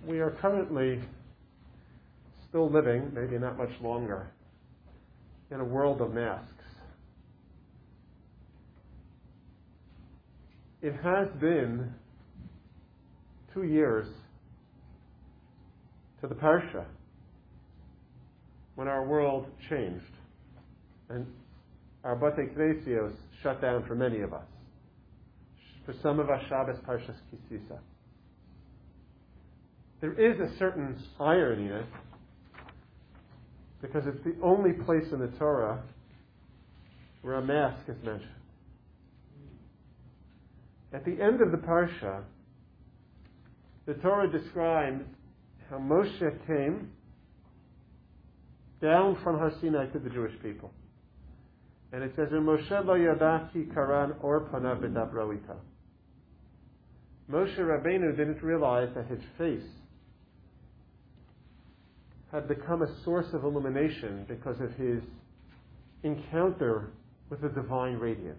We are currently still living, maybe not much longer, in a world of masks. It has been 2 years to the Parsha when our world changed and our Batei Knesios shut down for many of us. For some of us, Shabbos Parshas Kisisa. There is a certain irony in it, because it's the only place in the Torah where a mask is mentioned. At the end of the Parsha, the Torah describes how Moshe came down from Har Sinai to the Jewish people. And it says, Moshe lo yadaki karan or panav v'dabro ita. Moshe Rabbeinu didn't realize that his face had become a source of illumination because of his encounter with the divine radiance.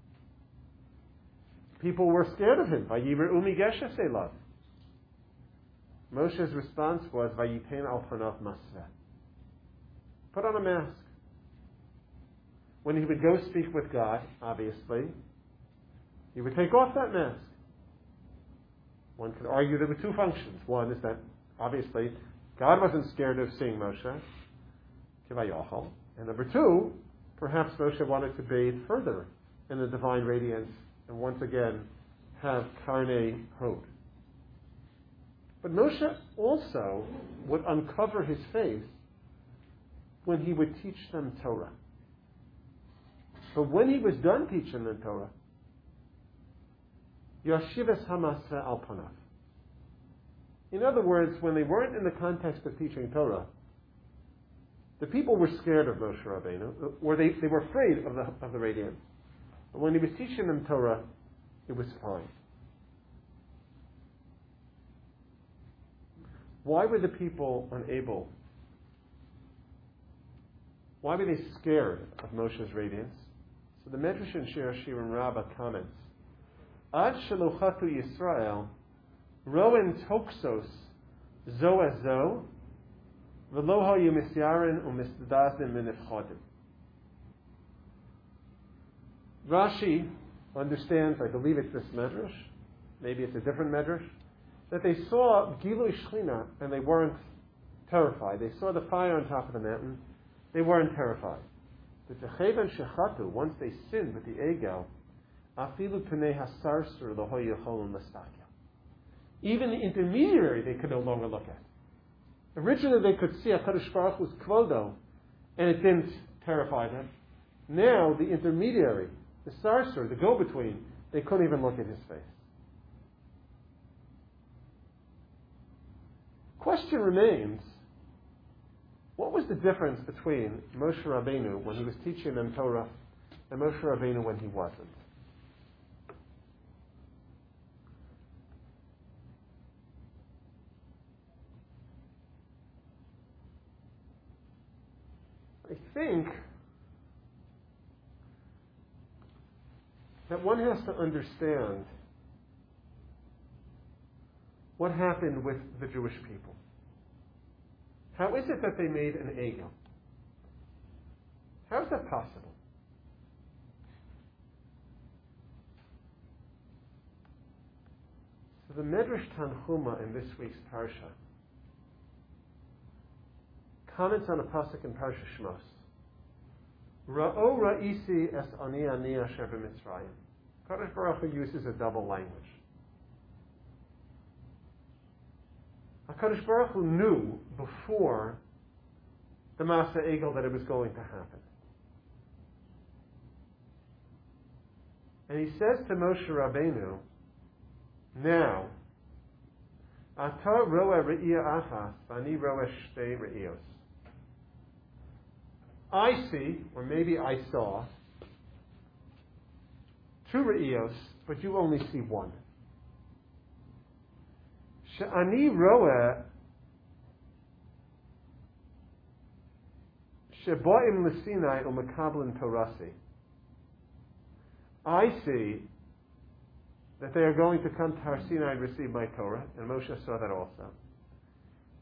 People were scared of him. Vayire'u migeshes elav. Moshe's response was, Vayiten al panav masveh. Put on a mask. When he would go speak with God, obviously, he would take off that mask. One could argue there were two functions. One is that, obviously, God wasn't scared of seeing Moshe, Kivayochel. And number two, perhaps Moshe wanted to bathe further in the divine radiance and once again have Karnei Hod. But Moshe also would uncover his face when he would teach them Torah. But when he was done teaching them Torah, Yashivas Hamaseh al Panav. In other words, when they weren't in the context of teaching Torah, the people were scared of Moshe Rabbeinu, or they were afraid of the radiance. But when he was teaching them Torah, it was fine. Why were the people unable? Why were they scared of Moshe's radiance? So the Medrash in Shir Hashirim Rabbah comments, Ad sheluchatu Yisrael roen toksos zo as zo v'lo hayu misyarin u'misdazim v'nefchodim. Rashi understands, I believe it's this Medrash, maybe it's a different Medrash, that they saw Gilui Shechina and they weren't terrified. They saw the fire on top of the mountain, they weren't terrified. But the Chevan Shechatu, once they sinned with the Egel, Afilu Pnei Hasarsur Lo Hoyu Cholum Lastakia. Even the intermediary they could no longer look at. Originally they could see HaKadosh Baruch Hu's Kvodo, and it didn't terrify them. Now the intermediary, the Sarsur, the go-between, they couldn't even look at his face. Question remains, what was the difference between Moshe Rabbeinu when he was teaching them Torah and Moshe Rabbeinu when he wasn't? I think that one has to understand what happened with the Jewish people. How is it that they made an Egel? How is that possible? So the Medrash Tanhuma in this week's Parsha comments on a pasuk in Parsha Shmos. Ra'o ra'isi es ani asher b'Mitzrayim. Kadosh Baruch Hu uses a double language. HaKadosh Baruch Hu knew before the Masa Egel that it was going to happen. And he says to Moshe Rabbeinu, now, Ata roa re'iyah achas, v'ani roa shtei re'iyos. I see, or maybe I saw, 2 re'iyos, but you only see 1. She'ani roa sheboim l'sinai u'mekablin torasi. I see that they are going to come to Har Sinai and receive my Torah, and Moshe saw that also.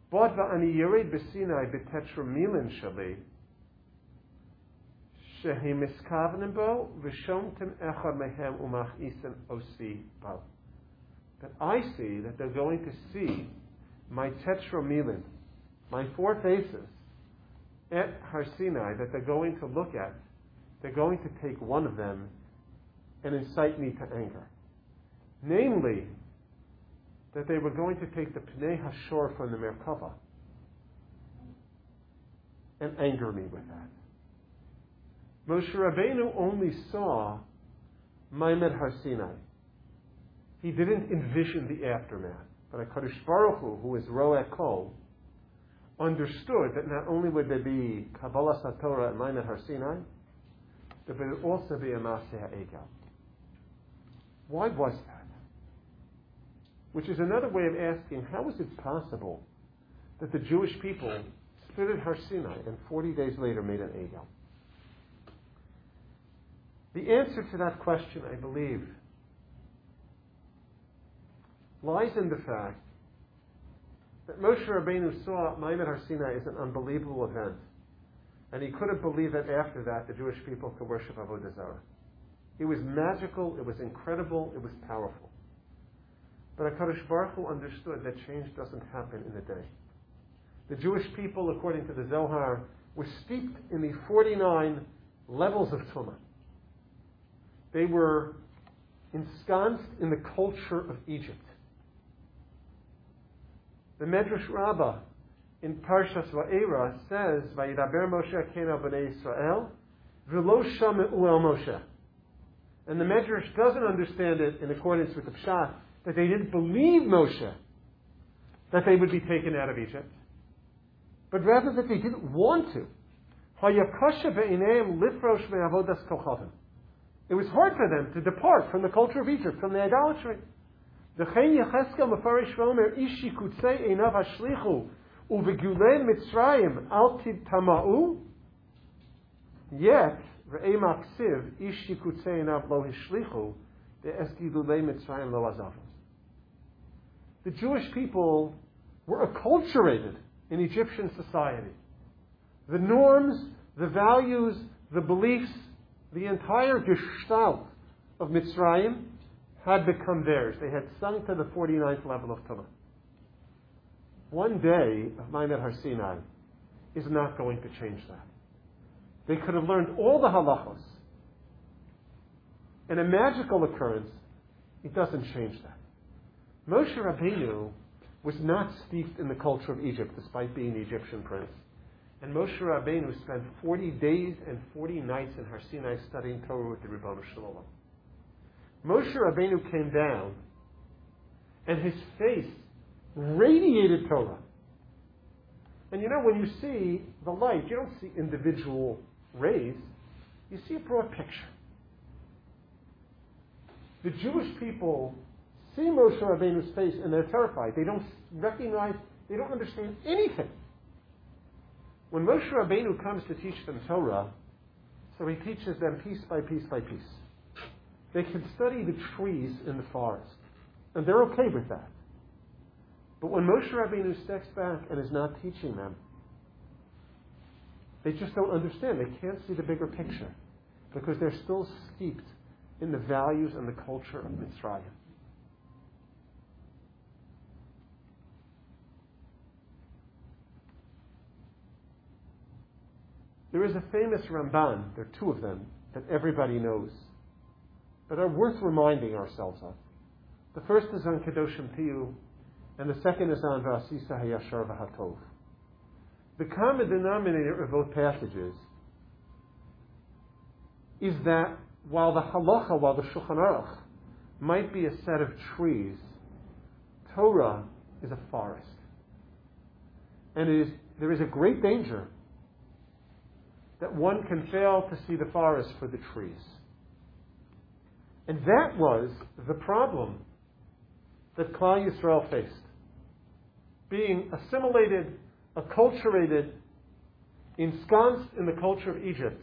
Bod va'ani yered b'Sinai b'tetramilin shali, shehi miskavnim bo, v'shomtim echad mehem umach isen osi bo. That I see that they're going to see my tetramilin, my four faces, at Har Sinai, that they're going to look at. They're going to take one of them and incite me to anger. Namely, that they were going to take the Pnei Hashor from the Merkava and anger me with that. Moshe Rabbeinu only saw Maimed Har Sinai. He didn't envision the aftermath. But HaKadosh Baruch Hu, who is Roeh Kol, understood that not only would there be Kabbalah Satorah and Maimed Har Sinai, but there would also be a Maseh HaEgel. Why was that? Which is another way of asking, how is it possible that the Jewish people stood at Har Sinai and 40 days later made an Egel? The answer to that question, I believe, lies in the fact that Moshe Rabbeinu saw Maimed Har Sinai as an unbelievable event, and he couldn't believe that after that the Jewish people could worship Avodah Zarah. It was magical, it was incredible, it was powerful. But HaKadosh Baruch Hu understood that change doesn't happen in a day. The Jewish people, according to the Zohar, were steeped in the 49 levels of Tumah. They were ensconced in the culture of Egypt. The Medrash Rabbah in Parshas Va'era says, "Vayidaber Moshe Kena b'nei Yisrael, v'lo shame'u el Moshe." And the Medrash doesn't understand it in accordance with the Pshat, that they didn't believe Moshe, that they would be taken out of Egypt, but rather that they didn't want to. Hayakasha be'inayim lifrosh me'avodas kochavim. It was hard for them to depart from the culture of Egypt, from the idolatry. V'chein Yecheskel mefarish v'omer ishi kutzei einav hashlichu uvegulei Mitzrayim al tidtama'u. Yet Re'ei maksiv ishi kutzei einav lo hishlichu de'eskidulei Mitzrayim lo azavu. The Jewish people were acculturated in Egyptian society. The norms, the values, the beliefs, the entire gestalt of Mitzrayim had become theirs. They had sunk to the 49th level of Tumah. One day of Maimed Har Sinai is not going to change that. They could have learned all the halachos. And a magical occurrence, it doesn't change that. Moshe Rabbeinu was not steeped in the culture of Egypt, despite being the Egyptian prince. And Moshe Rabbeinu spent 40 days and 40 nights in Har Sinai studying Torah with the Ribono Shel Olam. Moshe Rabbeinu came down, and his face radiated Torah. And you know, when you see the light, you don't see individual rays, you see a broad picture. The Jewish people see Moshe Rabbeinu's face and they're terrified. They don't recognize, they don't understand anything. When Moshe Rabbeinu comes to teach them Torah, so he teaches them piece by piece by piece. They can study the trees in the forest, and they're okay with that. But when Moshe Rabbeinu steps back and is not teaching them, they just don't understand. They can't see the bigger picture because they're still steeped in the values and the culture of Mitzrayim. There is a famous Ramban, there are two of them, that everybody knows, but are worth reminding ourselves of. The first is on Kedoshim Piyu, and the second is on V'asisa Hayashar V'hatov. The common denominator of both passages is that while the halacha, while the Shulchan Aruch might be a set of trees, Torah is a forest. And there is a great danger that one can fail to see the forest for the trees. And that was the problem that Klal Yisrael faced. Being assimilated, acculturated, ensconced in the culture of Egypt,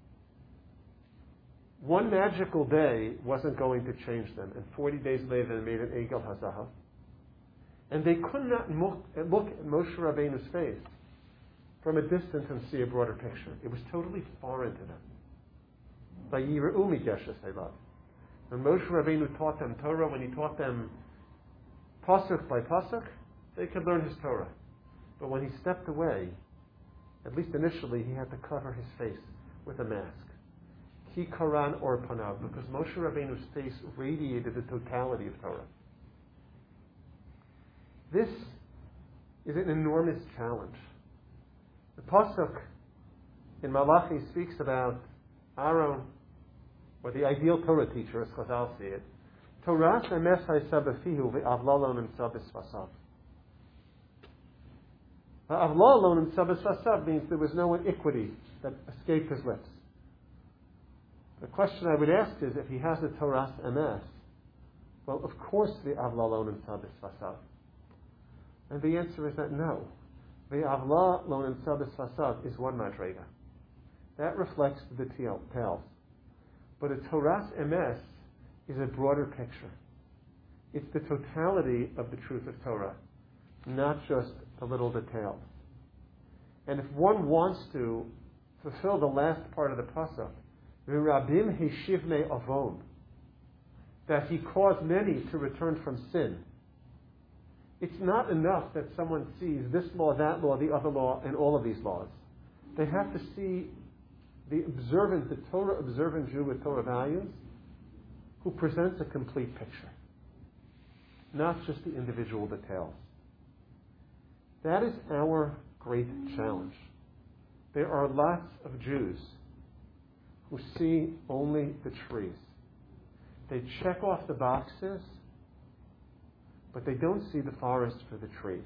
one magical day wasn't going to change them. And 40 days later, they made an Egel HaZahav. And they could not look at Moshe Rabbeinu's face from a distance and see a broader picture. It was totally foreign to them. Vayira'u migeshes elav. When Moshe Rabbeinu taught them Torah, when he taught them pasuk by pasuk, they could learn his Torah. But when he stepped away, at least initially, he had to cover his face with a mask. Ki karan or panav, because Moshe Rabbeinu's face radiated the totality of Torah. This is an enormous challenge. The pasuk in Malachi speaks about Aaron, or the ideal Torah teacher, as Chazal see it. Torah emes ha'sabafihu ve'avlalon and sabis vasav. Avlalon and sabis vasav means there was no iniquity that escaped his lips. The question I would ask is, if he has a Torah emes, well, of course the avlalon and sabis vasav. And the answer is that no. The avlalon and sabis vasav is one madrega. That reflects the details. But a Torah emes is a broader picture. It's the totality of the truth of Torah, not just the little details. And if one wants to fulfill the last part of the pasuk, v'rabim heshivnei avon, that he caused many to return from sin, it's not enough that someone sees this law, that law, the other law, and all of these laws. They have to see the Torah observant Jew with Torah values, who presents a complete picture, not just the individual details. That is our great challenge. There are lots of Jews who see only the trees. They check off the boxes, but they don't see the forest for the trees.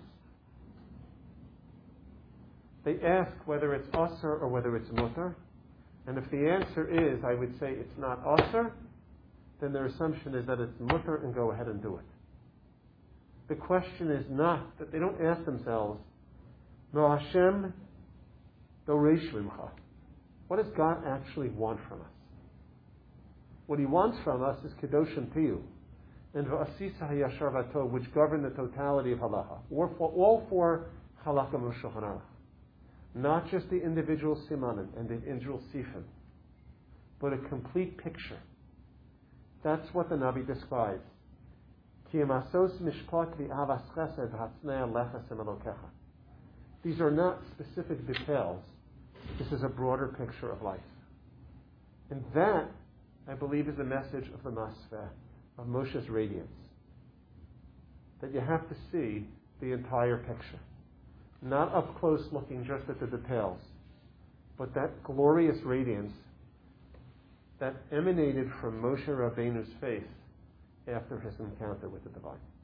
They ask whether it's asr or whether it's mutar, and if the answer is, I would say it's not asr, then their assumption is that it's mutar and go ahead and do it. The question is not, that they don't ask themselves, No Hashem doresh mimcha. What does God actually want from us? What He wants from us is kedoshim tiyu, and v'asisa hayashar v'tov, which govern the totality of halacha, or for all four halakha Shulchan Aruch, not just the individual simanim and the individual sifim, but a complete picture. That's what the Navi describes. These are not specific details. This is a broader picture of life. And that, I believe, is the message of the Masfeh, of Moshe's radiance. That you have to see the entire picture. Not up close looking just at the details, but that glorious radiance that emanated from Moshe Rabbeinu's face after his encounter with the divine.